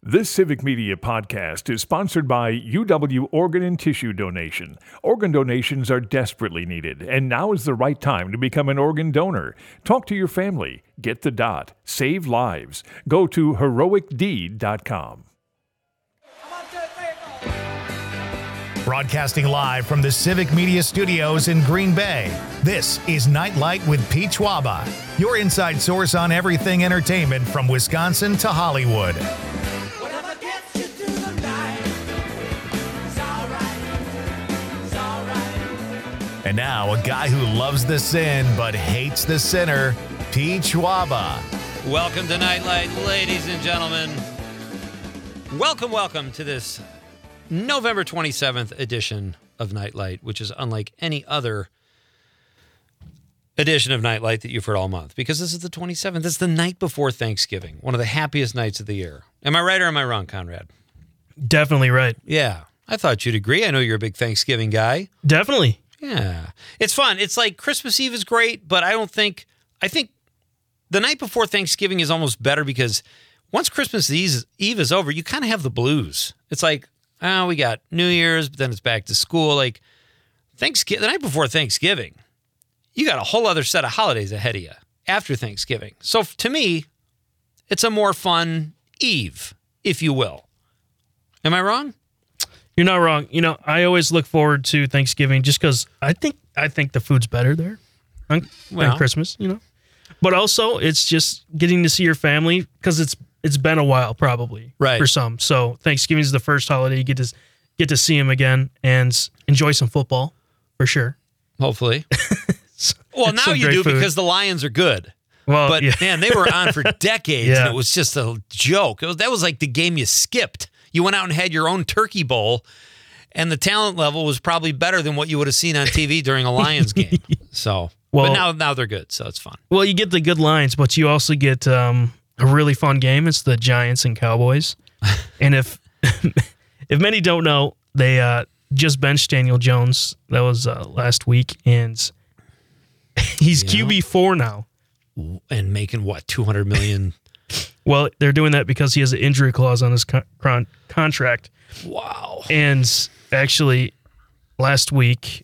This Civic Media podcast is sponsored by UW Organ and Tissue Donation. Organ donations are desperately needed, and now is the right time to become an organ donor. Talk to your family. Get the dot. Save lives. Go to heroicdeed.com. Broadcasting live from the Civic Media Studios in Green Bay, this is Nightlight with Pete Schwaba, your inside source on everything entertainment from Wisconsin to Hollywood. And now, a guy who loves the sin but hates the sinner, Pete Schwaba. Welcome to Nightlight, ladies and gentlemen. Welcome to this November 27th edition of Nightlight, which is unlike any other edition of Nightlight that you've heard all month, because this is the 27th. It's the night before Thanksgiving, one of the happiest nights of the year. Am I right or am I wrong, Conrad? Definitely right. Yeah, I thought you'd agree. I know you're a big Thanksgiving guy. Definitely. Yeah. It's fun. It's like Christmas Eve is great, but I think the night before Thanksgiving is almost better because once Christmas Eve is over, you kind of have the blues. It's like, oh, we got New Year's, but then it's back to school. Like the night before Thanksgiving, you got a whole other set of holidays ahead of you after Thanksgiving. So to me, it's a more fun eve, if you will. Am I wrong? You're not wrong. You know, I always look forward to Thanksgiving just because I think the food's better there than Christmas, you know. But also, it's just getting to see your family because it's been a while probably for some. So Thanksgiving is the first holiday you get to see them again and enjoy some football for sure. Hopefully. Well, now you do because the Lions are good. Well, but yeah. Man, they were on for decades and it was just a joke. That was like the game you skipped. You went out and had your own turkey bowl, and the talent level was probably better than what you would have seen on TV during a Lions game. So, but now they're good, so it's fun. Well, you get the good lines, but you also get a really fun game. It's the Giants and Cowboys. And if many don't know, they just benched Daniel Jones. That was last week, and he's QB4 now. And making, what, $200 million? Well, they're doing that because he has an injury clause on his contract. Wow. And actually, last week,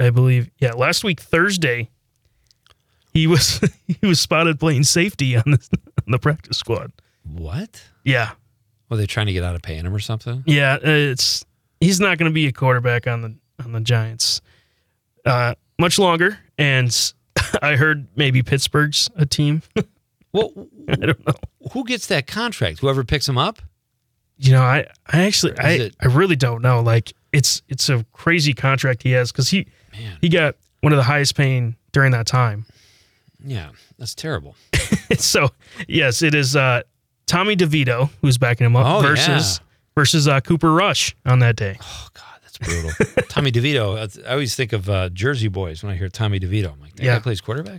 Thursday, he was spotted playing safety on the practice squad. What? Yeah. Were they trying to get out of paying him or something? Yeah, he's not going to be a quarterback on the Giants much longer. And I heard maybe Pittsburgh's a team. Well, I don't know. Who gets that contract? Whoever picks him up? You know, I really don't know. Like it's a crazy contract he has because he got one of the highest paying during that time. Yeah, that's terrible. So yes, it is Tommy DeVito who's backing him up versus Cooper Rush on that day. Oh God, that's brutal. Tommy DeVito. I always think of Jersey Boys when I hear Tommy DeVito. I'm like, that guy plays quarterback.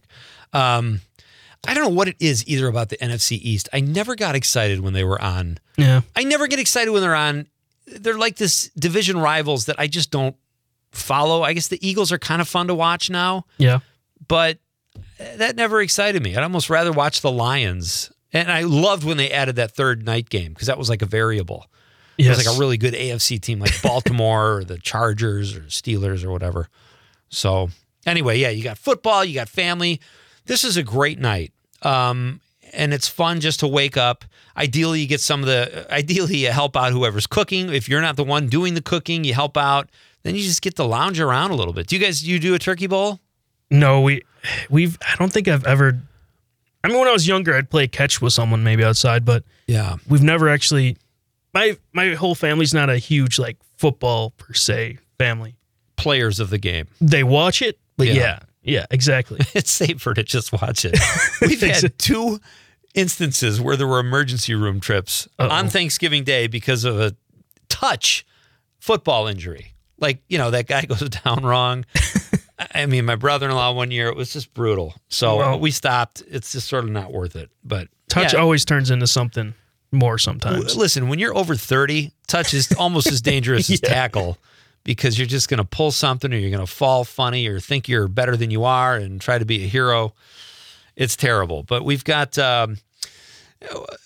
I don't know what it is either about the NFC East. I never got excited when they were on. Yeah. I never get excited when they're on. They're like this division rivals that I just don't follow. I guess the Eagles are kind of fun to watch now. Yeah. But that never excited me. I'd almost rather watch the Lions. And I loved when they added that third night game because that was like a variable. Yes. It was like a really good AFC team like Baltimore or the Chargers or Steelers or whatever. So anyway, yeah, you got football, you got family. This is a great night. And it's fun just to wake up. Ideally, you get ideally you help out whoever's cooking. If you're not the one doing the cooking, you help out. Then you just get to lounge around a little bit. Do you do a turkey bowl? No, I don't think I've ever. I mean, when I was younger, I'd play catch with someone maybe outside, but yeah, we've never actually. My whole family's not a huge like football per se family. Players of the game. They watch it, but yeah, exactly. It's safer to just watch it. We've had two instances where there were emergency room trips on Thanksgiving Day because of a touch football injury. Like, you know, that guy goes down wrong. I mean, my brother-in-law one year, it was just brutal. So we stopped. It's just sort of not worth it. But touch always turns into something more sometimes. Listen, when you're over 30, touch is almost as dangerous as tackle. Because you're just going to pull something or you're going to fall funny or think you're better than you are and try to be a hero. It's terrible. But we've got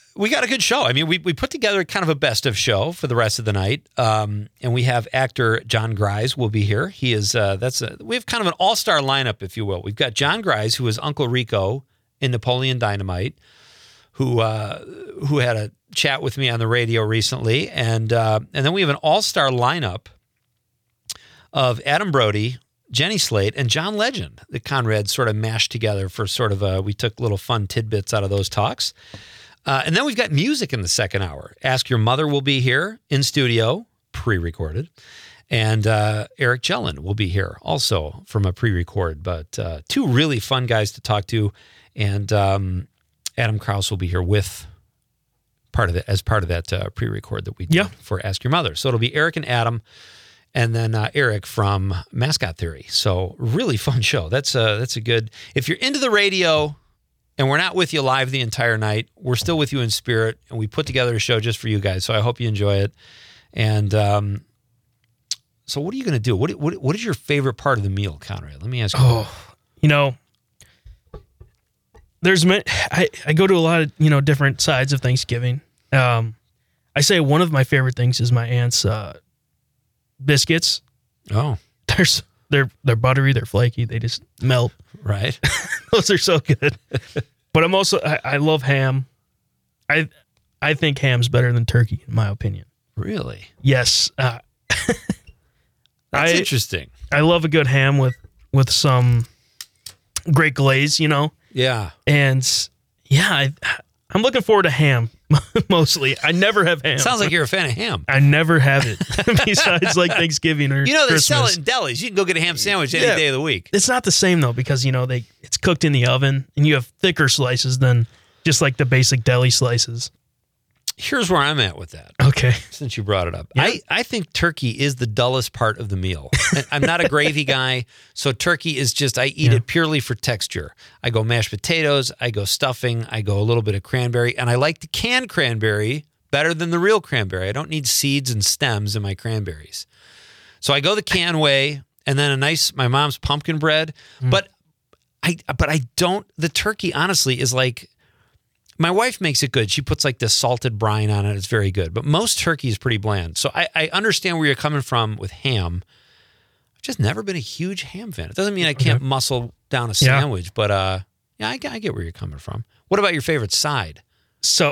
we got a good show. I mean, we put together kind of a best of show for the rest of the night. And we have actor John Grise will be here. He is, we have kind of an all-star lineup, if you will. We've got John Grise, who is Uncle Rico in Napoleon Dynamite, who had a chat with me on the radio recently. And then we have an all-star lineup of Adam Brody, Jenny Slate, and John Legend that Conrad sort of mashed together for sort of we took little fun tidbits out of those talks. And then we've got music in the second hour. Ask Your Mother will be here in studio, pre-recorded. And Eric Jellin will be here also from a pre-record. But two really fun guys to talk to. And Adam Krause will be here with part of that pre-record that we did for Ask Your Mother. So it'll be Eric and Adam, and then Eric from Mascot Theory. So really fun show. That's a good. If you're into the radio and we're not with you live the entire night, we're still with you in spirit, and we put together a show just for you guys. So I hope you enjoy it. And so what are you going to do? What is your favorite part of the meal, Conrad? Let me ask you. Oh, I go to a lot of different sides of Thanksgiving. I say one of my favorite things is my aunt's biscuits. Oh, they're buttery, they're flaky, they just melt. Right. Those are so good. But I love ham. I think ham's better than turkey, in my opinion. Really? Yes. That's interesting. I love a good ham with some great glaze, Yeah. And I'm looking forward to ham mostly. I never have ham. Sounds like you're a fan of ham. I never have it besides like Thanksgiving or they Christmas. sell it in delis. You can go get a ham sandwich any day of the week. It's not the same though because it's cooked in the oven and you have thicker slices than just like the basic deli slices. Here's where I'm at with that. Okay. Since you brought it up. Yeah. I think turkey is the dullest part of the meal. I'm not a gravy guy, so turkey is just, I eat it purely for texture. I go mashed potatoes, I go stuffing, I go a little bit of cranberry, and I like the canned cranberry better than the real cranberry. I don't need seeds and stems in my cranberries. So I go the can way, and then my mom's pumpkin bread, but I don't, the turkey honestly is like, my wife makes it good. She puts like this salted brine on it. It's very good. But most turkey is pretty bland. So I understand where you're coming from with ham. I've just never been a huge ham fan. It doesn't mean I can't muscle down a sandwich, but I get where you're coming from. What about your favorite side? So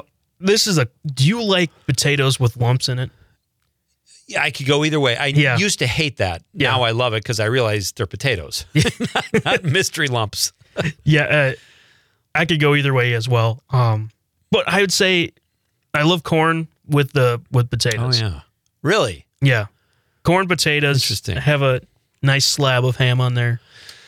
do you like potatoes with lumps in it? Yeah, I could go either way. I used to hate that. Yeah. Now I love it because I realize they're potatoes, not mystery lumps. Yeah, I could go either way as well. But I would say I love corn with potatoes. Oh yeah, really? Yeah, corn, potatoes. Interesting. Have a nice slab of ham on there.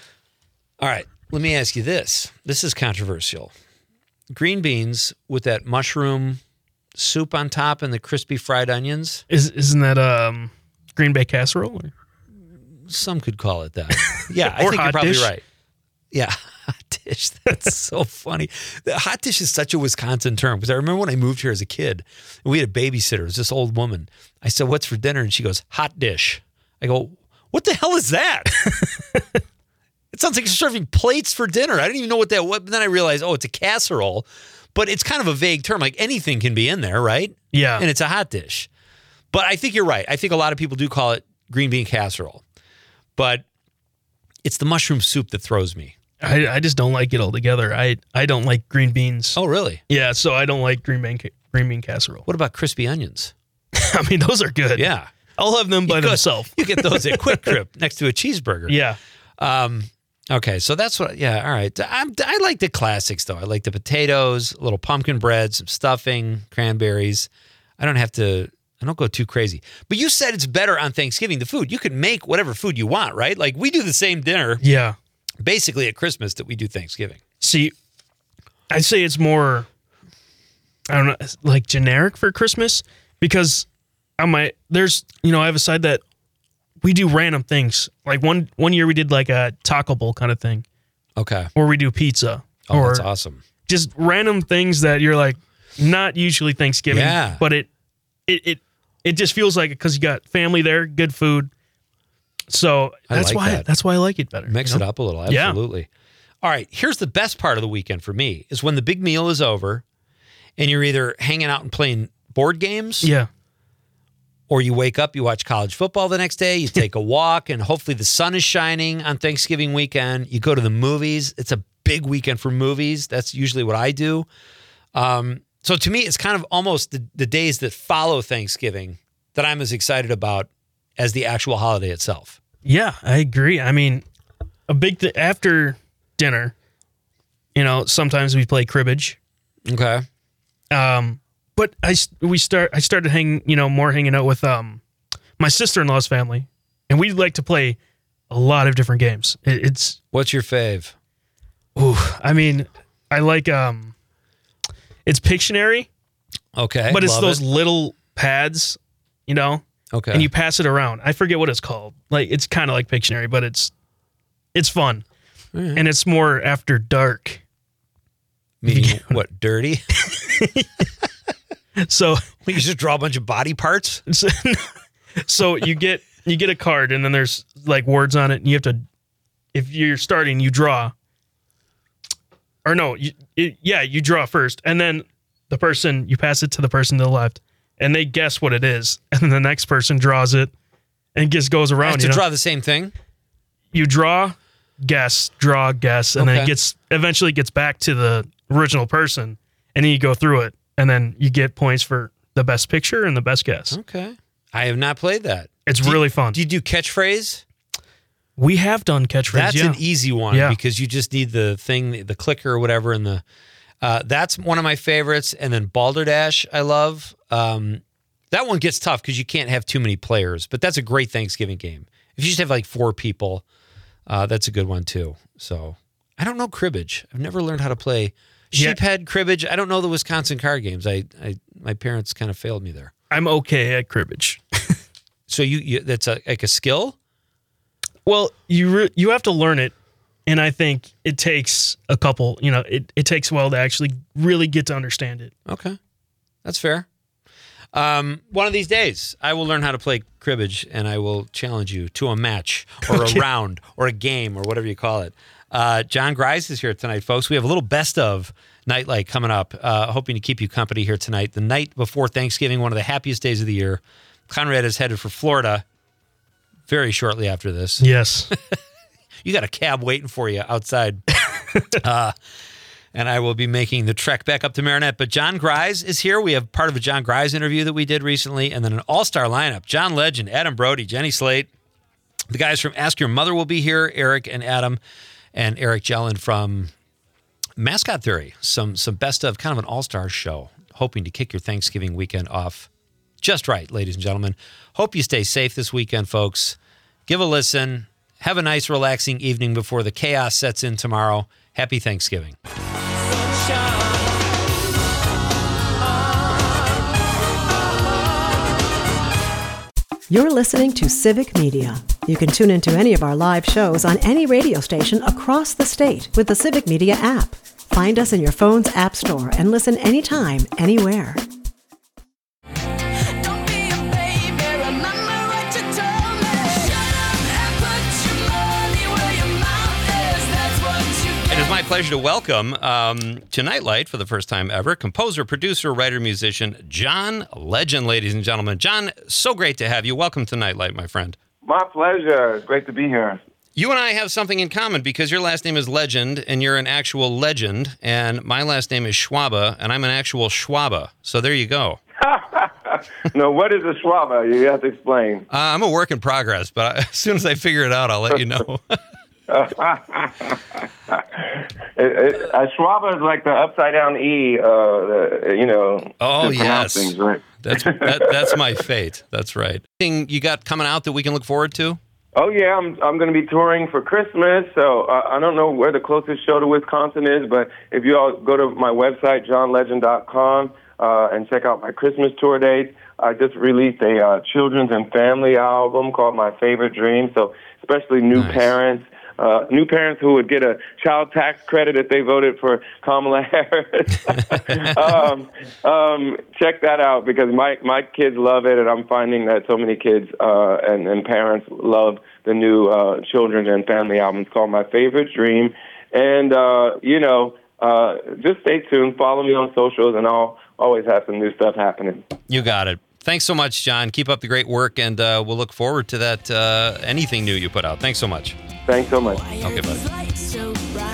All right, let me ask you this. This is controversial. Green beans with that mushroom soup on top and the crispy fried onions. Isn't that Green Bay casserole? Or? Some could call it that. Yeah, I Or think hot you're probably dish. right. Yeah, hot dish. That's so funny. The hot dish is such a Wisconsin term because I remember when I moved here as a kid, and we had a babysitter. It was this old woman. I said, "What's for dinner?" And she goes, "Hot dish." I go, "What the hell is that?" It sounds like you're serving plates for dinner. I didn't even know what that was. But then I realized, it's a casserole. But it's kind of a vague term. Like anything can be in there, right? Yeah. And it's a hot dish. But I think you're right. I think a lot of people do call it green bean casserole. But it's the mushroom soup that throws me. I just don't like it altogether. I don't like green beans. Oh, really? Yeah, so I don't like green bean casserole. What about crispy onions? I mean, those are good. Yeah. I'll have them by themselves. You get those at Quick Trip next to a cheeseburger. Yeah. Okay, so that's what, all right. I like the classics, though. I like the potatoes, a little pumpkin bread, some stuffing, cranberries. I don't go too crazy. But you said it's better on Thanksgiving, the food. You can make whatever food you want, right? Like, we do the same dinner. Yeah. Basically at Christmas that we do Thanksgiving. See, I'd say it's more, I don't know, like generic for Christmas because I have a side that we do random things. Like one year we did like a taco bowl kind of thing. Okay. Or we do pizza. Oh, that's awesome. Just random things that you're like, not usually Thanksgiving, but it just feels like it because you got family there, good food. So that's why I like it better. Mix it up a little. Absolutely. Yeah. All right. Here's the best part of the weekend for me is when the big meal is over and you're either hanging out and playing board games. Yeah. Or you wake up, you watch college football the next day, you take a walk, and hopefully the sun is shining on Thanksgiving weekend. You go to the movies. It's a big weekend for movies. That's usually what I do. So to me, it's kind of almost the days that follow Thanksgiving that I'm as excited about as the actual holiday itself. Yeah, I agree. I mean, a big after dinner, sometimes we play cribbage. Okay. But I started hanging out with my sister-in-law's family, and we like to play a lot of different games. What's your fave? I mean, I like it's Pictionary. Okay. But it's those little pads, Okay. And you pass it around. I forget what it's called. Like it's kind of like Pictionary, but it's fun. Right. And it's more after dark. Meaning what, dirty? So you just draw a bunch of body parts? So you get a card, and then there's like words on it, and you have to, if you're starting, you draw. Or no, you draw first, and then you pass it to the person to the left, and they guess what it is, and then the next person draws it, and just goes around. I have to draw the same thing? You draw, guess, and then it eventually gets back to the original person, and then you go through it, and then you get points for the best picture and the best guess. Okay. I have not played that. It's really fun. Do you do catchphrase? We have done catchphrase. That's an easy one because you just need the thing, the clicker or whatever, and that's one of my favorites. And then Balderdash, I love. That one gets tough because you can't have too many players, but that's a great Thanksgiving game. If you just have like 4 people, that's a good one too. So I don't know cribbage. I've never learned how to play sheephead, cribbage. I don't know the Wisconsin card games. My parents kind of failed me there. I'm okay at cribbage. So you that's like a skill? Well, you have to learn it, and I think it takes a couple. It takes a while to actually really get to understand it. Okay, that's fair. One of these days, I will learn how to play cribbage, and I will challenge you to a match or a round or a game or whatever you call it. John Grise is here tonight, folks. We have a little best of Nightlight coming up. Hoping to keep you company here tonight. The night before Thanksgiving, one of the happiest days of the year. Conrad is headed for Florida very shortly after this. Yes. You got a cab waiting for you outside. And I will be making the trek back up to Marinette. But John Grise is here. We have part of a John Grise interview that we did recently, and then an all-star lineup. John Legend, Adam Brody, Jenny Slate. The guys from Ask Your Mother will be here, Eric and Adam, and Eric Jellin from Mascot Theory. Some best of, kind of an all-star show. Hoping to kick your Thanksgiving weekend off just right, ladies and gentlemen. Hope you stay safe this weekend, folks. Give a listen. Have a nice, relaxing evening before the chaos sets in tomorrow. Happy Thanksgiving. You're listening to Civic Media. You can tune into any of our live shows on any radio station across the state with the Civic Media app. Find us in your phone's app store and listen anytime, anywhere. It is my pleasure to welcome to Nightlight for the first time ever, composer, producer, writer, musician, John Legend, ladies and gentlemen. John, so great to have you. Welcome to Nightlight, my friend. My pleasure. It's great to be here. You and I have something in common because your last name is Legend and you're an actual legend, and my last name is Schwabe and I'm an actual Schwabe. So there you go. No, what is a Schwabe? You have to explain. I'm a work in progress, but as soon as I figure it out, I'll let you know. A Schwabe is like the upside down E, Oh, yes. Things, right? That's my fate. That's right. Anything you got coming out that we can look forward to? Oh, yeah. I'm going to be touring for Christmas, so I don't know where the closest show to Wisconsin is, but if you all go to my website, johnlegend.com, and check out my Christmas tour dates, I just released a children's and family album called My Favorite Dream, so especially new parents who would get a child tax credit if they voted for Kamala Harris. Check that out because my kids love it, and I'm finding that so many kids and parents love the new children's and family album. It's called My Favorite Dream. And, just stay tuned. Follow me on socials, and I'll always have some new stuff happening. You got it. Thanks so much, John. Keep up the great work, and we'll look forward to that anything new you put out. Thanks so much. Thanks so much. Okay, bud.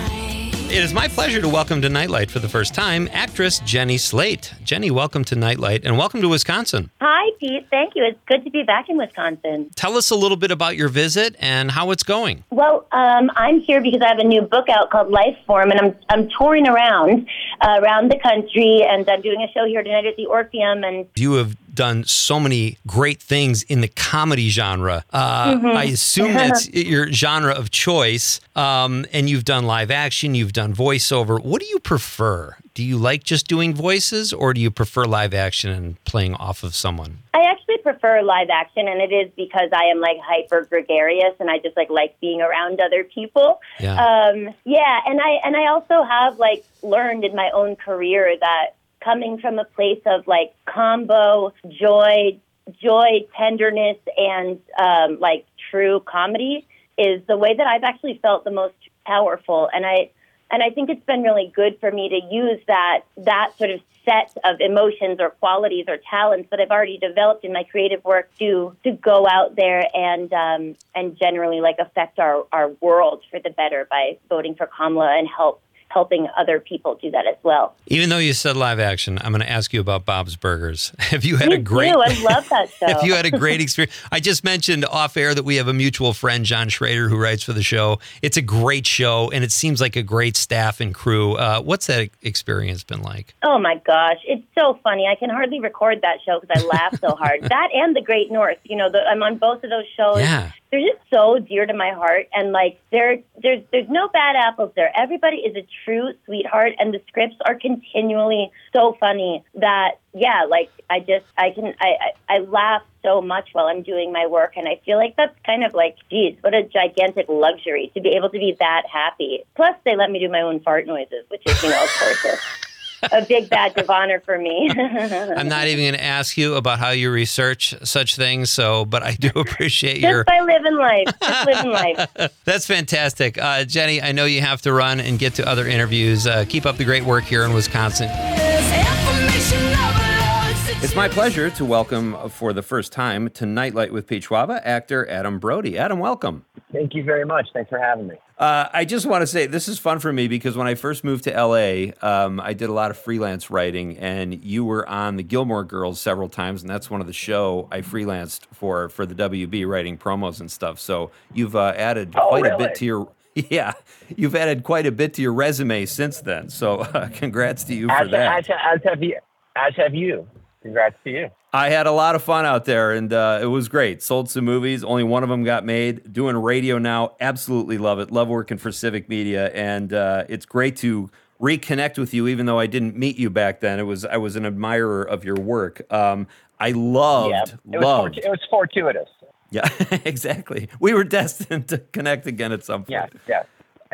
It is my pleasure to welcome to Nightlight for the first time actress Jenny Slate. Jenny, welcome to Nightlight, and welcome to Wisconsin. Hi, Pete. Thank you. It's good to be back in Wisconsin. Tell us a little bit about your visit and how it's going. Well, I'm here because I have a new book out called Life Form, and I'm touring around the country, and I'm doing a show here tonight at the Orpheum. And you have done so many great things in the comedy genre. I assume that's your genre of choice, and you've done live action, you've done voiceover. What do you prefer? Do you like just doing voices, or do you prefer live action and playing off of someone? I actually prefer live action, and it is because I am like hyper gregarious, and I just like being around other people. Yeah. And I also have like learned in my own career that coming from a place of like combo joy, tenderness, and like true comedy is the way that I've actually felt the most powerful. And I think it's been really good for me to use that sort of set of emotions or qualities or talents that I've already developed in my creative work to go out there and generally like affect our world for the better by voting for Kamala and helping other people do that as well. Even though you said live action, I'm going to ask you about Bob's Burgers. Have you had I love that show. Have you had a great experience? I just mentioned off air that we have a mutual friend, John Schrader, who writes for the show. It's a great show, and it seems like a great staff and crew. What's that experience been like? Oh my gosh, it's so funny. I can hardly record that show because I laugh so hard. That and The Great North. You know, I'm on both of those shows. Yeah. They're just so dear to my heart, and like there's no bad apples there. Everybody is a true sweetheart, and the scripts are continually so funny that like I laugh so much while I'm doing my work, and I feel like that's kind of like, geez, what a gigantic luxury to be able to be that happy. Plus, they let me do my own fart noises, which is, of course, a big badge of honor for me. I'm not even going to ask you about how you research such things, but I do appreciate just by living life. Just living life. That's fantastic. Jenny, I know you have to run and get to other interviews. Keep up the great work here in Wisconsin. It's my pleasure to welcome for the first time to Nightlight with Pete Schwaba, actor Adam Brody. Adam, welcome. Thank you very much. Thanks for having me. I just want to say this is fun for me because when I first moved to LA, I did a lot of freelance writing, and you were on the Gilmore Girls several times, and that's one of the show I freelanced for the WB, writing promos and stuff. So you've added quite a bit to your you've added quite a bit to your resume since then. So congrats to you for that. As have you. Congrats to you. I had a lot of fun out there, and it was great. Sold some movies. Only one of them got made. Doing radio now. Absolutely love it. Love working for Civic Media, and it's great to reconnect with you, even though I didn't meet you back then. I was an admirer of your work. I loved. It was fortuitous. Yeah, exactly. We were destined to connect again at some point. Yes.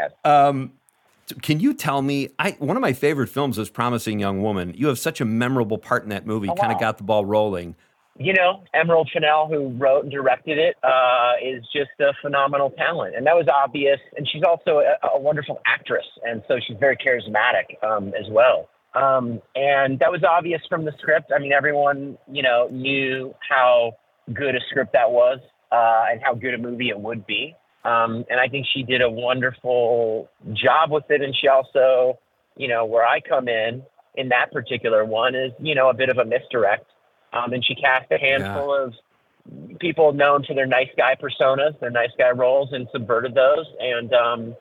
Can you tell me, one of my favorite films was Promising Young Woman. You have such a memorable part in that movie, kind of got the ball rolling. Emerald Fennell, who wrote and directed it, is just a phenomenal talent. And that was obvious. And she's also a wonderful actress. And so she's very charismatic as well. And that was obvious from the script. I mean, everyone, knew how good a script that was and how good a movie it would be. And I think she did a wonderful job with it. And she also, where I come in that particular one is, a bit of a misdirect. And she cast a handful of people known for their nice guy personas, their nice guy roles, and subverted those. And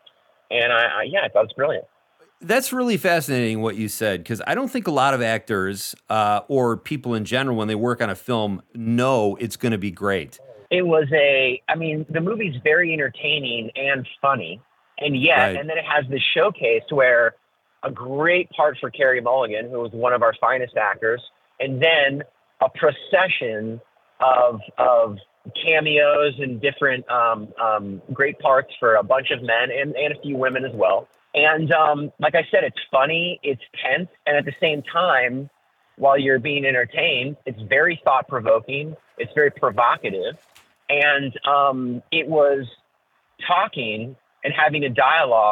I thought it was brilliant. That's really fascinating what you said, because I don't think a lot of actors or people in general, when they work on a film, know it's going to be great. It was the movie's very entertaining and funny. And yet, and then it has this showcase where a great part for Carey Mulligan, who was one of our finest actors, and then a procession of cameos and different great parts for a bunch of men and a few women as well. And like I said, it's funny, it's tense, and at the same time, while you're being entertained, it's very thought-provoking, it's very provocative. And it was talking and having a dialogue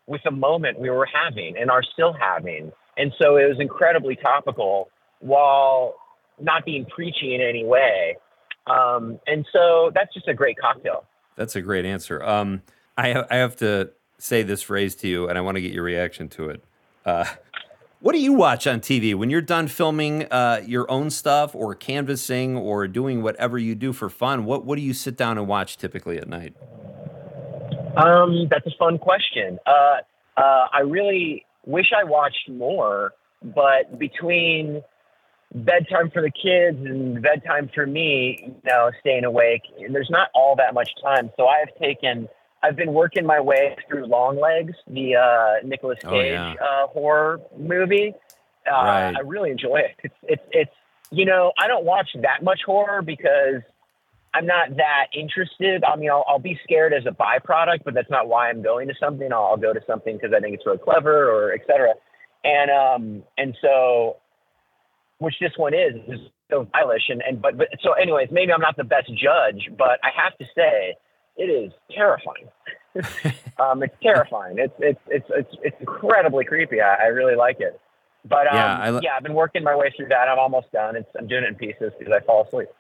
with the moment we were having and are still having. And so it was incredibly topical while not being preachy in any way. And so that's just a great cocktail. That's a great answer. I have to say this phrase to you, and I want to get your reaction to it. What do you watch on TV when you're done filming your own stuff or canvassing or doing whatever you do for fun? What do you sit down and watch typically at night? That's a fun question. I really wish I watched more, but between bedtime for the kids and bedtime for me, staying awake, there's not all that much time. So I've been working my way through Longlegs, the Nicolas Cage horror movie. Right. I really enjoy it. It's I don't watch that much horror because I'm not that interested. I mean, I'll be scared as a byproduct, but that's not why I'm going to something. I'll go to something because I think it's really clever or et cetera. And so, which this one is so stylish. But so anyways, maybe I'm not the best judge, but I have to say it is terrifying. It's terrifying. It's incredibly creepy. I really like it. But I've been working my way through that. I'm almost done. I'm doing it in pieces because I fall asleep.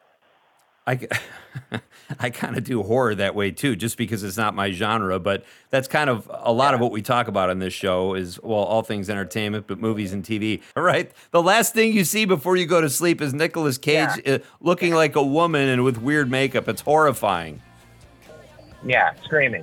I kind of do horror that way too, just because it's not my genre, but that's kind of a lot of what we talk about on this show is, well, all things entertainment, but movies and TV. All right. The last thing you see before you go to sleep is Nicolas Cage looking like a woman and with weird makeup. It's horrifying. Yeah, screaming.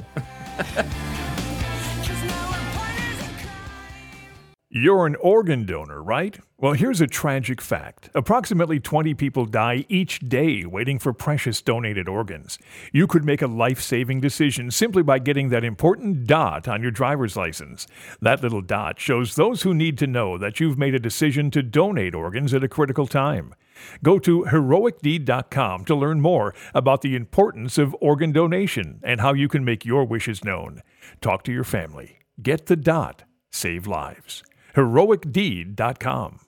You're an organ donor, right? Well, here's a tragic fact. Approximately 20 people die each day waiting for precious donated organs. You could make a life-saving decision simply by getting that important dot on your driver's license. That little dot shows those who need to know that you've made a decision to donate organs at a critical time. Go to heroicdeed.com to learn more about the importance of organ donation and how you can make your wishes known. Talk to your family. Get the dot. Save lives. heroicdeed.com.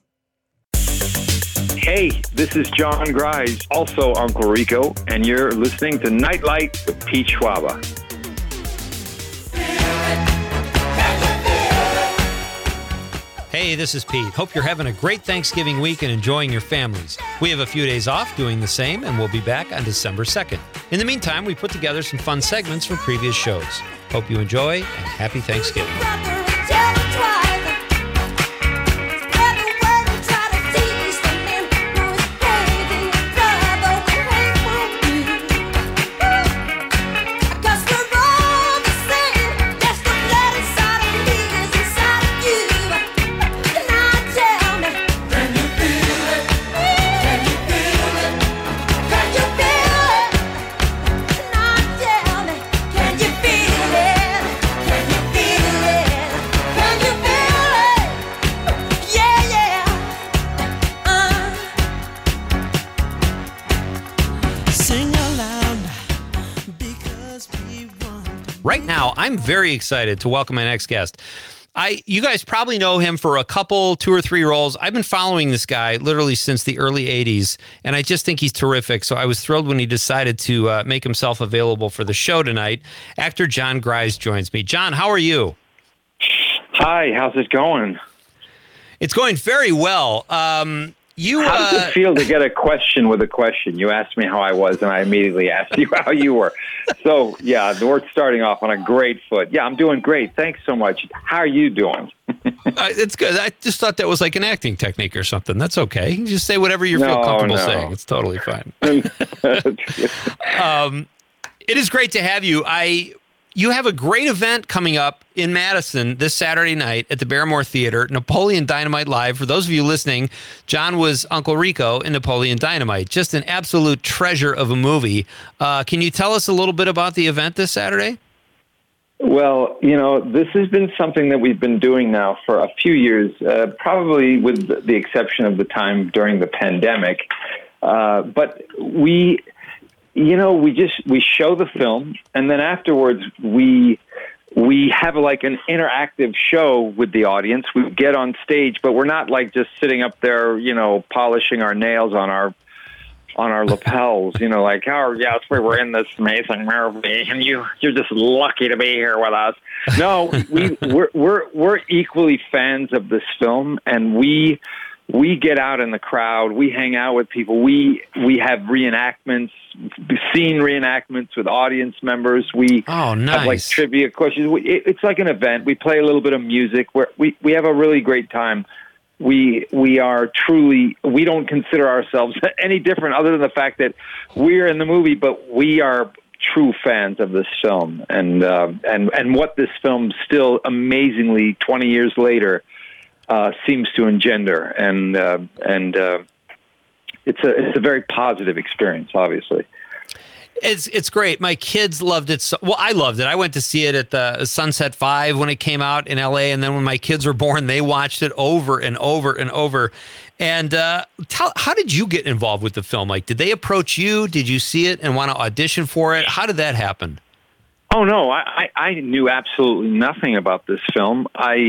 Hey, this is John Grise, also Uncle Rico, and you're listening to Nightlight with Pete Schwaba. Hey, this is Pete. Hope you're having a great Thanksgiving week and enjoying your families. We have a few days off doing the same, and we'll be back on December 2nd. In the meantime, we put together some fun segments from previous shows. Hope you enjoy, and happy Thanksgiving. Right now, I'm very excited to welcome my next guest. You guys probably know him for a couple, 2 or 3 roles. I've been following this guy literally since the early 80s, and I just think he's terrific. So I was thrilled when he decided to make himself available for the show tonight. Actor John Grise joins me. John, how are you? Hi, how's it going? It's going very well. How does it feel to get a question with a question? You asked me how I was, and I immediately asked you how you were. So, yeah, we're starting off on a great foot. Yeah, I'm doing great. Thanks so much. How are you doing? It's good. I just thought that was like an acting technique or something. That's okay. You just say whatever you feel comfortable saying. It's totally fine. It is great to have you. You have a great event coming up in Madison this Saturday night at the Barrymore Theater, Napoleon Dynamite Live. For those of you listening, John was Uncle Rico in Napoleon Dynamite. Just an absolute treasure of a movie. Can you tell us a little bit about the event this Saturday? Well, this has been something that we've been doing now for a few years, probably with the exception of the time during the pandemic. But we show the film, and then afterwards we have like an interactive show with the audience. We get on stage, but we're not like just sitting up there, polishing our nails on on our lapels, like, oh yes, we were in this amazing movie, and you're just lucky to be here with us. No, we're equally fans of this film, and we get out in the crowd, we hang out with people, we have reenactments, scene reenactments with audience members. We have like trivia questions. It's like an event. We play a little bit of music. We have a really great time. We are truly, we don't consider ourselves any different other than the fact that we're in the movie, but we are true fans of this film and what this film still amazingly 20 years later seems to engender. And it's a very positive experience, obviously. It's great. My kids loved it. Well, I loved it. I went to see it at the Sunset 5 when it came out in LA. And then when my kids were born, they watched it over and over and over. And how did you get involved with the film? Like, did they approach you? Did you see it and want to audition for it? How did that happen? Oh, no, I knew absolutely nothing about this film.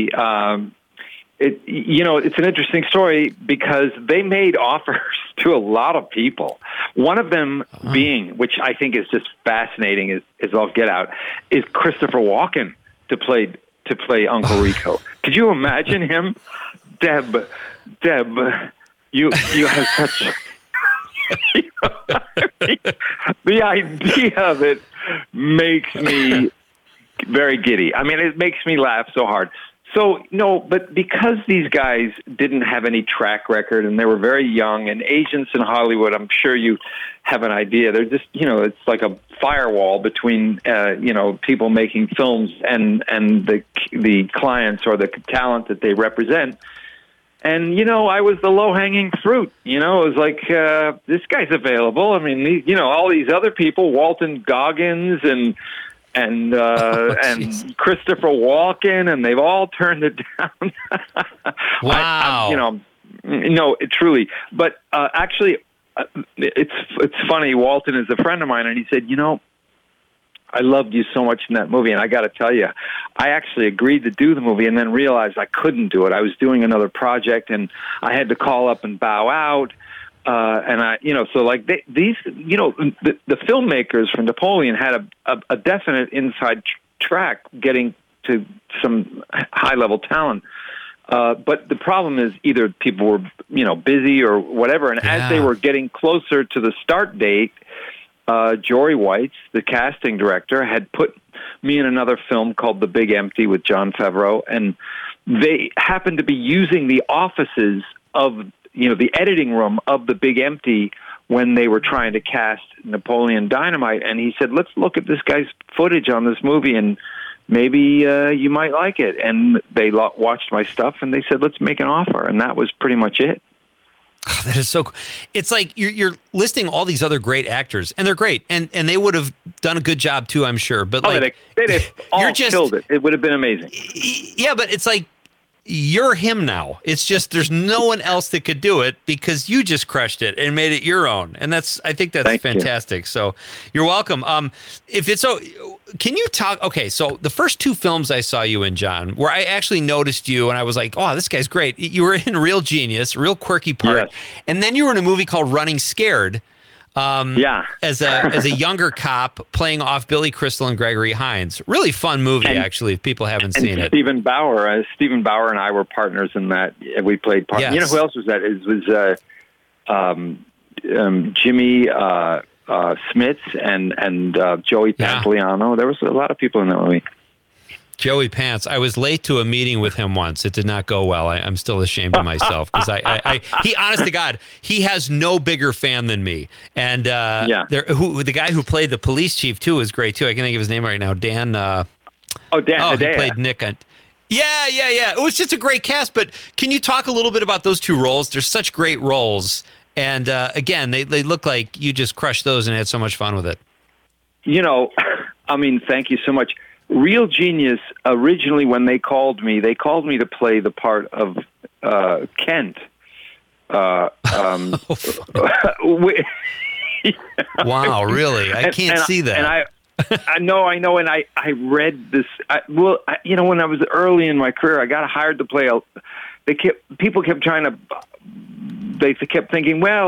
It's an interesting story because they made offers to a lot of people. One of them being, which I think is just fascinating as all get out, is Christopher Walken to play Uncle Rico. Could you imagine him? Deb, you have such... the idea of it makes me very giddy. I mean, it makes me laugh so hard. So, no, but because these guys didn't have any track record and they were very young, and agents in Hollywood, I'm sure you have an idea, they're just, it's like a firewall between, people making films and the clients or the talent that they represent. And, I was the low-hanging fruit. It was like, this guy's available. I mean, all these other people, Walton Goggins and Christopher Walken, and they've all turned it down. Wow. No, truly. But actually, it's funny. Walton is a friend of mine, and he said, I loved you so much in that movie, and I got to tell you, I actually agreed to do the movie and then realized I couldn't do it. I was doing another project, and I had to call up and bow out. The filmmakers from Napoleon had a definite inside track getting to some high level talent. But the problem is either people were, busy or whatever. And as they were getting closer to the start date, Jory Weitz, the casting director, had put me in another film called The Big Empty with Jon Favreau. And they happened to be using the offices of the editing room of The Big Empty when they were trying to cast Napoleon Dynamite. And he said, let's look at this guy's footage on this movie and maybe you might like it. And they watched my stuff and they said, let's make an offer. And that was pretty much it. Oh, that is so cool. It's like you're listing all these other great actors, and they're great. And they would have done a good job too, I'm sure. But they'd have all killed it. It would have been amazing. Yeah, but it's like, you're him now. It's just there's no one else that could do it because you just crushed it and made it your own. And I think that's fantastic. So you're welcome. If it's so, can you talk? Okay, so the first two films I saw you in, John, where I actually noticed you and I was like, oh, this guy's great. You were in Real Genius, real quirky part, yes. And then you were in a movie called Running Scared. As a younger cop playing off Billy Crystal and Gregory Hines. Really fun movie, actually, if people haven't seen it. Stephen Bauer and I were partners in that. We played partners. Yes. You know who else was that? It was Jimmy Smits and Joey Pantoliano. There was a lot of people in that movie. Joey Pants. I was late to a meeting with him once. It did not go well. I'm still ashamed of myself because he, honest to God, he has no bigger fan than me. And the guy who played the police chief too is great too. I can't think of his name right now. Dan. Dan. He played Nick. Yeah. It was just a great cast. But can you talk a little bit about those two roles? They're such great roles. And again, they look like you just crushed those and had so much fun with it. Thank you so much. Real Genius, originally when they called me to play the part of Kent. Wow, really? I can't see that. And I know, and I read this. When I was early in my career, I got hired to play. People kept trying to. They kept thinking, well,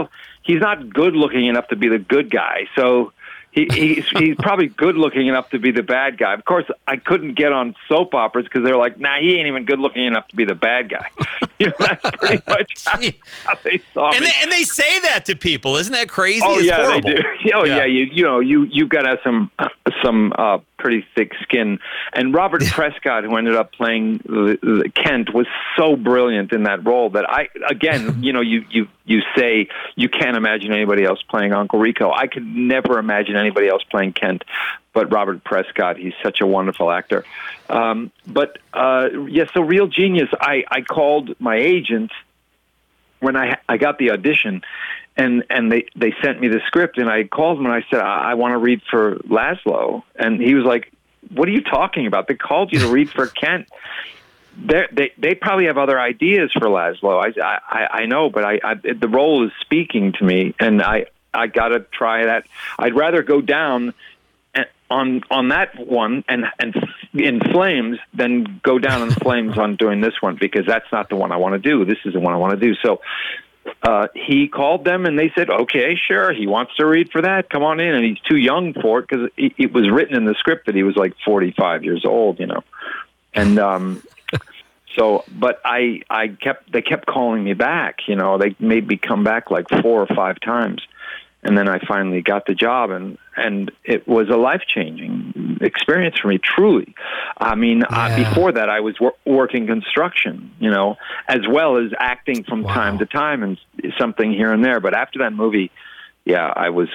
he's not good looking enough to be the good guy. So he's probably good looking enough to be the bad guy. Of course, I couldn't get on soap operas because they're like, nah, he ain't even good looking enough to be the bad guy. That's pretty much how they saw me. And they say that to people. Isn't that crazy? Oh, it's yeah, horrible. they do. Oh, yeah. You've got to have some pretty thick skin. And Robert Prescott, who ended up playing Kent, was so brilliant in that role that you say you can't imagine anybody else playing Uncle Rico. I could never imagine anybody else playing Kent but Robert Prescott. He's such a wonderful actor. So Real Genius, I called my agent when I got the audition, and they sent me the script, and I called him and I said, I want to read for Laszlo. And he was like, what are you talking about? They called you to read for Kent. They probably have other ideas for Laszlo. I know, but the role is speaking to me, and I got to try that. I'd rather go down on that one and in flames than go down in flames on doing this one, because that's not the one I want to do. This is the one I want to do. So he called them and they said, okay, sure. He wants to read for that. Come on in. And he's too young for it because it was written in the script that he was like 45 years old, And but they kept calling me back. They made me come back like 4 or 5 times. And then I finally got the job, and it was a life-changing experience for me, truly. I mean, before that, I was working construction, as well as acting from time to time and something here and there. But after that movie, I was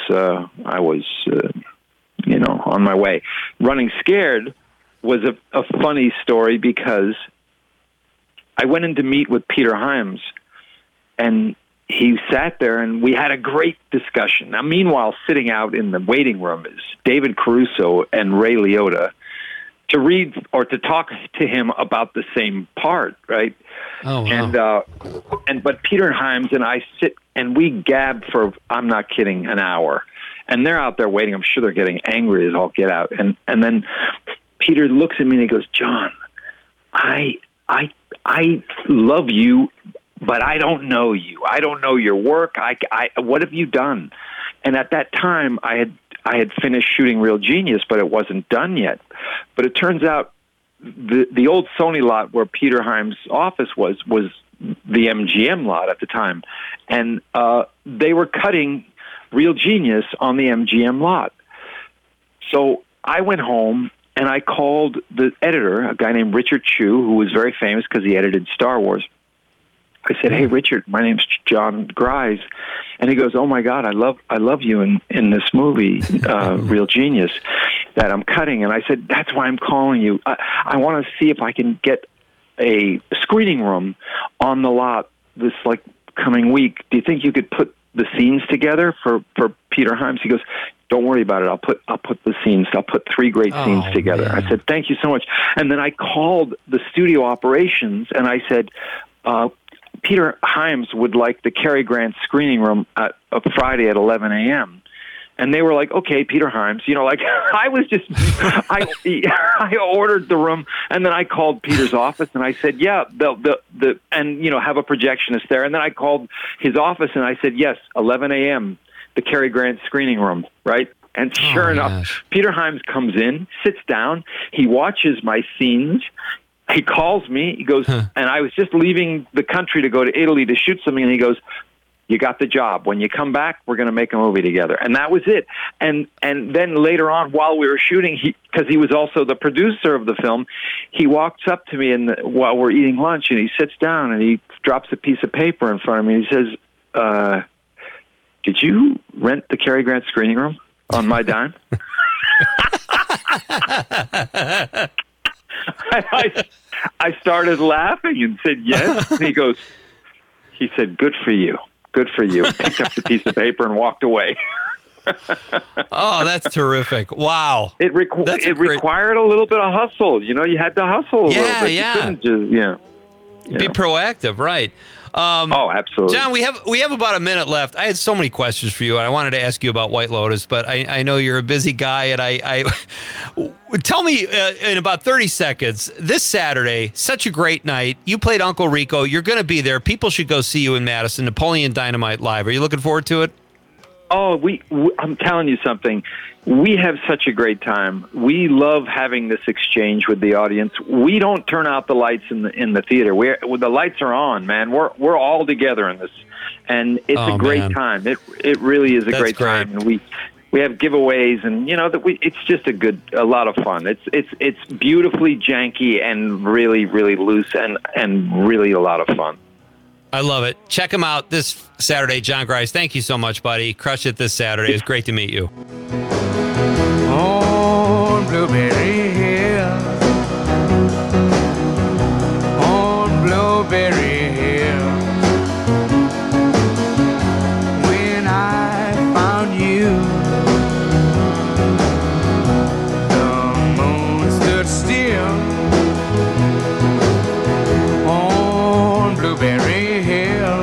on my way. Running Scared was a funny story because I went in to meet with Peter Hyams, and he sat there and we had a great discussion. Now, meanwhile, sitting out in the waiting room is David Caruso and Ray Liotta to read or to talk to him about the same part, right? Oh, wow. But Peter Hyams and I sit and we gab for, I'm not kidding, an hour. And they're out there waiting. I'm sure they're getting angry as all get out. And then Peter looks at me and he goes, John, I love you, but I don't know you. I don't know your work. What have you done? And at that time, I had finished shooting Real Genius, but it wasn't done yet. But it turns out the old Sony lot where Peter Hyams' office was the MGM lot at the time, and they were cutting Real Genius on the MGM lot. So I went home and I called the editor, a guy named Richard Chu, who was very famous because he edited Star Wars. I said, hey, Richard, my name's John Grise. And he goes, oh, my God, I love you in this movie, Real Genius, that I'm cutting. And I said, that's why I'm calling you. I want to see if I can get a screening room on the lot this, coming week. Do you think you could put the scenes together for Peter Hyams? He goes, don't worry about it. I'll put the scenes. I'll put 3 great scenes together. Man. I said, thank you so much. And then I called the studio operations, and I said, Peter Hyams would like the Cary Grant screening room at Friday at 11 a.m. And they were like, okay, Peter Hyams, I was just, I ordered the room, and then I called Peter's office and I said, yeah, have a projectionist there. And then I called his office and I said, yes, 11 a.m., the Cary Grant screening room, right? And sure enough, Peter Hyams comes in, sits down, he watches my scenes. He calls me, he goes, and I was just leaving the country to go to Italy to shoot something, and he goes, you got the job. When you come back, we're going to make a movie together. And that was it. And then later on, while we were shooting, because he was also the producer of the film, he walks up to me while we're eating lunch, and he sits down, and he drops a piece of paper in front of me, and he says, did you rent the Cary Grant screening room on my dime? I started laughing and said, yes. And he said, good for you. Good for you. Picked up the piece of paper and walked away. Oh, that's terrific. Wow. It required a little bit of hustle. You had to hustle a little bit. Yeah. You couldn't just, Be proactive, right. Absolutely. John, we have about a minute left. I had so many questions for you, and I wanted to ask you about White Lotus, but I know you're a busy guy, and I tell me in about 30 seconds, this Saturday, such a great night. You played Uncle Rico. You're going to be there. People should go see you in Madison. Napoleon Dynamite Live. Are you looking forward to it? Oh, I'm telling you something. We have such a great time. We love having this exchange with the audience. We don't turn out the lights in the theater. The lights are on, man. We're all together in this, and it's a great time. It really is a great time. And we have giveaways, and it's just a lot of fun. It's beautifully janky and really, really loose and really a lot of fun. I love it. Check him out this Saturday, John Grice. Thank you so much, buddy. Crush it this Saturday. It was great to meet you. On Blueberry Hill, on Blueberry Hill, when I found you, the moon stood still. On Blueberry Hill,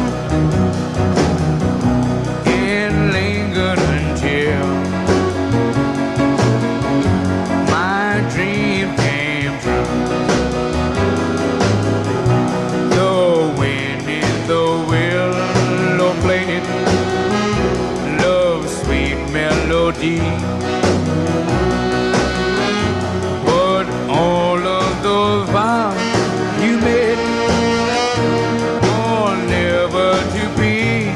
it lingered until my dream came true. The wind in the willow played love's sweet melody, but all of those vows you made are never to be.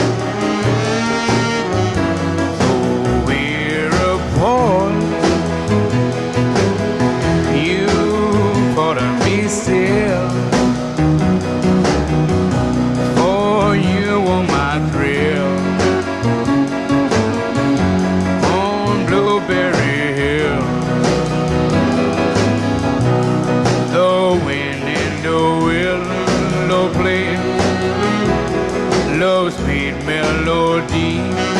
So we're apart. You thought of me still, for you were my thrill. On Blueberry Hill, the wind in the willow played love's sweet melody,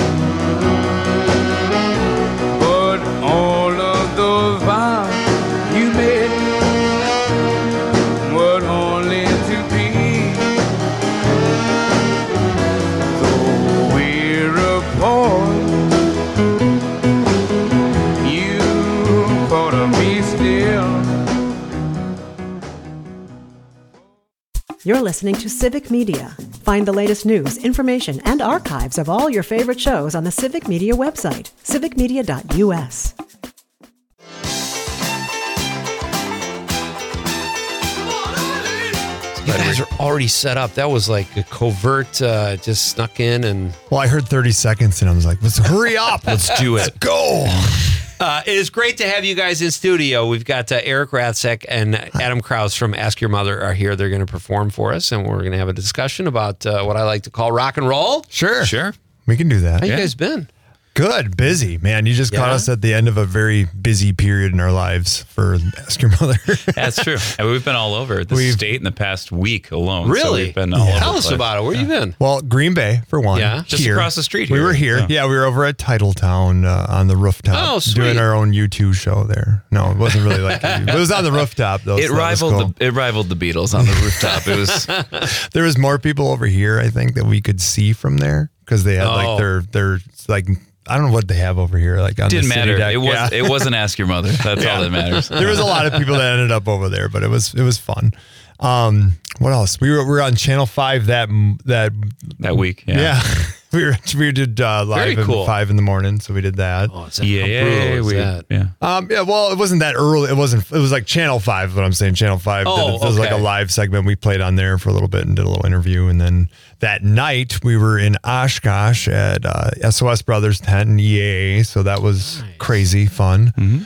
but all of those vows you made were only to be. So we're apart. You thought of me still. You're listening to Civic Media. Find the latest news, information, and archives of all your favorite shows on the Civic Media website, civicmedia.us. You guys are already set up. That was like a covert, just snuck in and... Well, I heard 30 seconds and I was like, let's hurry up. Let's do it. Let's go. It is great to have you guys in studio. We've got Eric Ratzek and Adam Krause from Ask Your Mother are here. They're going to perform for us, and we're going to have a discussion about what I like to call rock and roll. Sure. We can do that. How you guys been? Good. Busy, man. You just caught us at the end of a very busy period in our lives for Ask Your Mother. That's true. And we've been all over the state in the past week alone. Really? So we've been all over. Tell us about it. Where you been? Well, Green Bay, for one. Yeah. Just here. across the street here. We were here. Yeah, we were over at Titletown on the rooftop. Oh, sweet. Doing our own U2 show there. No, it wasn't really like U2. It was on the rooftop, though. It so rivaled the Beatles on the rooftop. It was. There was more people over here, I think, that we could see from there because they had like their like. I don't know what they have over here. Like on Didn't the matter. Deck. It wasn't Ask Your Mother. That's all that matters. There was a lot of people that ended up over there, but it was fun. What else? We were on Channel 5 that week. Yeah. we did live at 5 in the morning, so we did that. Oh, is that how brutal is that? Yeah. Well, it wasn't that early. It was like Channel 5 is what I'm saying. Channel 5. It was like a live segment. We played on there for a little bit and did a little interview, and then that night we were in Oshkosh at SOS Brothers tent and EAA, so that was crazy fun. Mm-hmm.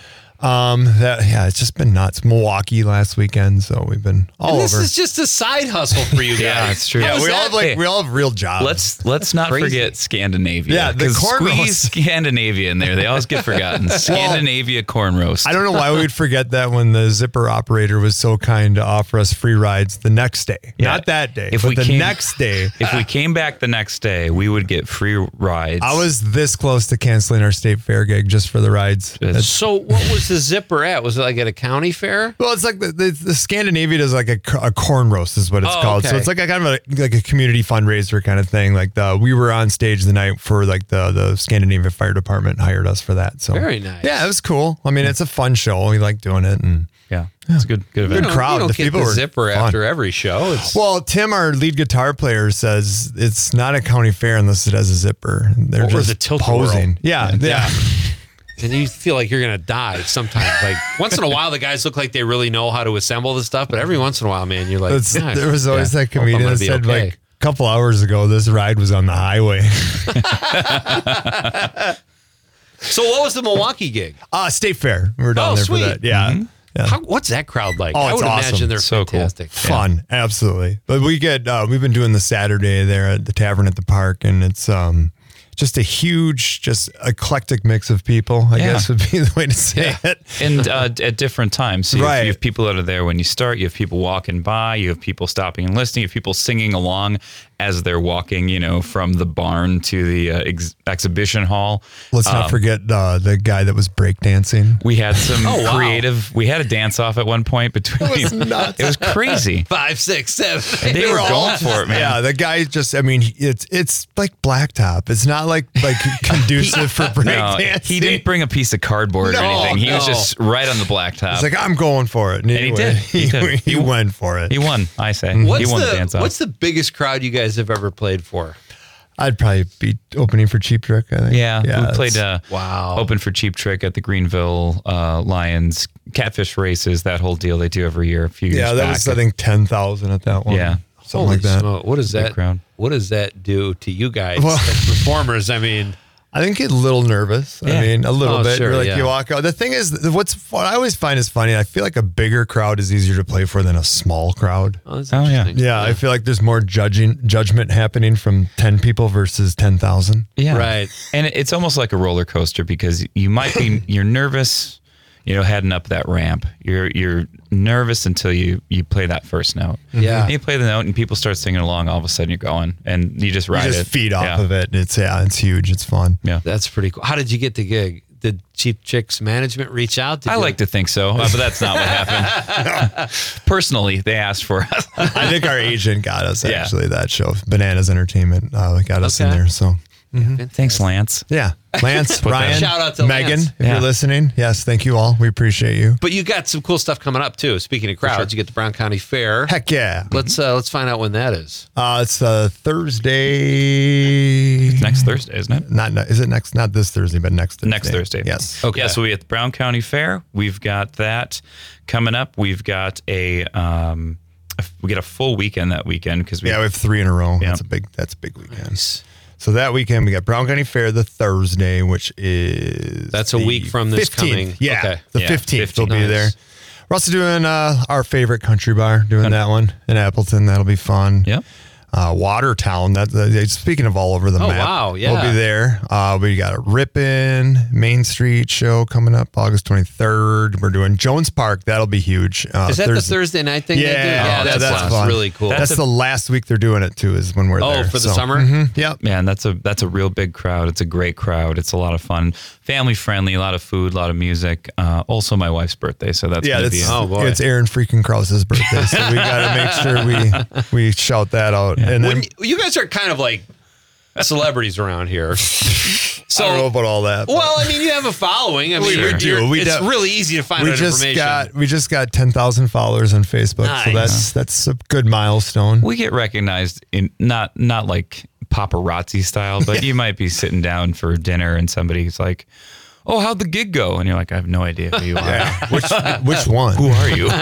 It's just been nuts. Milwaukee last weekend, so we've been all over. This is just a side hustle for you guys. Yeah, that's true. Yeah, we all have real jobs. Let's not forget Scandinavia. Yeah, the corn squeeze roast. Scandinavia in there. They always get forgotten. Scandinavia corn roast. I don't know why we'd forget that when the Zipper operator was so kind to offer us free rides the next day. Yeah. Not that day, but the next day. If we came back the next day, we would get free rides. I was this close to canceling our state fair gig just for the rides. So what was the zipper at? Was it like at a county fair? Well, it's like the Scandinavia does like a corn roast is what it's called. Okay. So it's like a kind of like a community fundraiser kind of thing. Like we were on stage the night for like the Scandinavia Fire Department hired us for that. So very nice. Yeah, it was cool. I mean, it's a fun show. We like doing it, and it's a good event. Good crowd. You don't get the zipper after every show. Well, Tim, our lead guitar player, says it's not a county fair unless it has a zipper. They're just the posing. Yeah. And you feel like you're going to die sometimes. Like once in a while, the guys look like they really know how to assemble the stuff, but every once in a while, man, you're like, there was always that comedian that said like a couple hours ago, this ride was on the highway. So what was the Milwaukee gig? State Fair. We were down there for that. Yeah. Mm-hmm. Yeah. What's that crowd like? I would imagine they're so fantastic. Cool. Fun. Absolutely. But we've been doing the Saturday there at the Tavern at the Park, and it's, just a huge, just eclectic mix of people, I guess would be the way to say it. And at different times. So you have people that are there when you start. You have people walking by. You have people stopping and listening. You have people singing along as they're walking, from the barn to the exhibition hall. Let's not forget the guy that was breakdancing. We had some creative. We had a dance off at one point between. It was nuts. It was crazy. 5, 6, 7. And they were going for it, man. Yeah, the guy just. I mean, it's like blacktop. It's not like conducive for breakdancing. No, he didn't bring a piece of cardboard or anything. He was just right on the blacktop. He's like, I'm going for it, and he did. He went for it. He won. I say. He won the dance off. What's the biggest crowd you guys have ever played for? I'd probably be opening for Cheap Trick, I think. Yeah, we played open for Cheap Trick at the Greenville Lions catfish races, that whole deal they do every year, a few years back. Yeah, that was, I think, 10,000 at that one. Yeah. Something like that. What does that do to you guys as performers? I mean, I think get a little nervous. Yeah. I mean, a little bit. Sure, you walk out. The thing is, what I always find is funny, I feel like a bigger crowd is easier to play for than a small crowd. Oh, that's interesting. Yeah, I feel like there's more judgment happening from 10 people versus 10,000. Yeah. Right. And it's almost like a roller coaster because you're nervous, heading up that ramp. You're nervous until you play that first note. Yeah. And you play the note and people start singing along. All of a sudden you're going and you just ride it. You just feed off of it. It's huge. It's fun. Yeah. That's pretty cool. How did you get the gig? Did Cheap Trick's management reach out? I like to think so, but that's not what happened. Personally, they asked for us. I think our agent got us actually that show. Bananas Entertainment got us in there. So. Mm-hmm. Thanks, Lance. Yeah. Lance, Ryan, shout out to Megan, Lance. if you're listening. Yes, thank you all. We appreciate you. But you got some cool stuff coming up too. Speaking of crowds, you get the Brown County Fair. Heck yeah. Let's find out when that is. It's Thursday. It's next Thursday, isn't it? Is it next? Not this Thursday, but next Thursday. Next Thursday. Yes. Okay. Yeah, so we at the Brown County Fair. We've got that coming up. We've got we get a full weekend that weekend because we have 3 in a row. Yeah. That's a big weekend. Nice. So that weekend we got Brown County Fair the Thursday, which is a week from this 15th. coming. Yeah, okay. The 15th will be there. We're also doing our favorite country bar, that one in Appleton. That'll be fun. Yep. Watertown. Speaking of all over the map. Wow, yeah. We'll be there. We got a Ripon Main Street show coming up August 23rd. We're doing Jones Park. That'll be huge. Is that the Thursday night thing? Yeah, they do? that's fun. Really cool. That's the last week they're doing it too. Is when we're there. Oh, for the summer. Mm-hmm, yep. Man, that's a real big crowd. It's a great crowd. It's a lot of fun, family friendly, a lot of food, a lot of music. Also, my wife's birthday, so that's gonna be. Oh boy, it's Aaron freaking Krause's birthday, so we got to make sure we shout that out. Yeah. And then you guys are kind of like celebrities around here. So, I don't know about all that. Well, I mean, you have a following. I mean, it's really easy to find information. We just got 10,000 followers on Facebook, nice. So that's a good milestone. We get recognized in not like paparazzi style, but you might be sitting down for dinner and somebody's like, "Oh, how'd the gig go?" And you're like, "I have no idea who you are. Which one? Who are you?"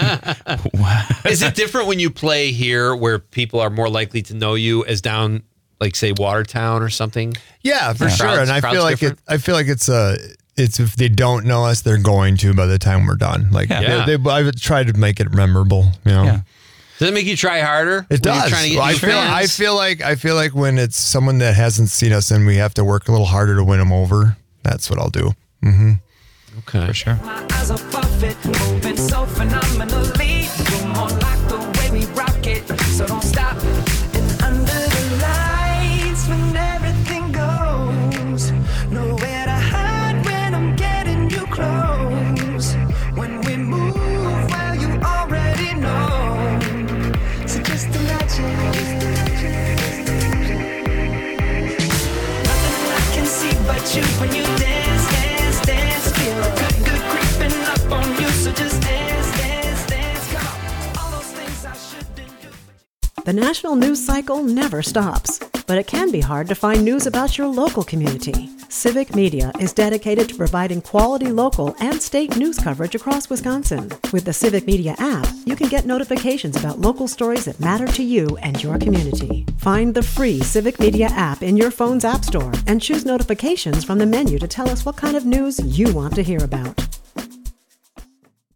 Is it different when you play here, where people are more likely to know you as down, like say Watertown or something? Yeah, for sure. And I feel like it's if they don't know us, they're going to by the time we're done. Like I've tried to make it memorable. Yeah. Does it make you try harder? It does. I feel like when it's someone that hasn't seen us and we have to work a little harder to win them over, that's what I'll do. Mm-hmm. Okay, for sure. My eyes above it, moving so phenomenally. You're more like the way we rock it, so don't stop. And under the lights, when everything goes, nowhere to hide when I'm getting you close. when you dance, dance, dance. Feel good, good creeping up on you. So just dance, dance, dance. Come on. All those things I shouldn't do. The national news cycle never stops, but it can be hard to find news about your local community. Civic Media is dedicated to providing quality local and state news coverage across Wisconsin. With the Civic Media app, you can get notifications about local stories that matter to you and your community. Find the free Civic Media app in your phone's app store and choose notifications from the menu to tell us what kind of news you want to hear about.